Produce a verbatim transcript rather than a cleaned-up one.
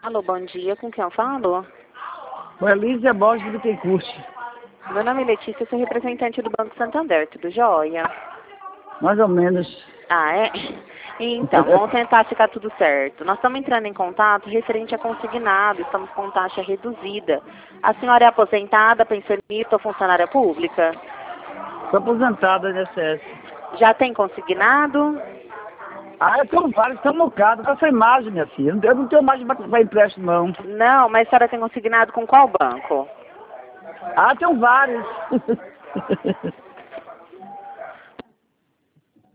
Alô, bom dia. Com quem eu falo? O Elísia Borges do Bittencourt. Meu nome é Letícia, eu sou representante do Banco Santander. Tudo jóia? Mais ou menos. Ah, é? Então, vamos tentar ficar tudo certo. Nós estamos entrando em contato referente a consignado, estamos com taxa reduzida. A senhora é aposentada, pensionista ou funcionária pública? Sou aposentado da I N S S. Já tem consignado? Ah, eu tenho vários, estão mocados. Tá sem margem, minha filha. Eu não tenho margem para empréstimo, não. Não, mas a senhora tem consignado com qual banco? Ah, tenho vários.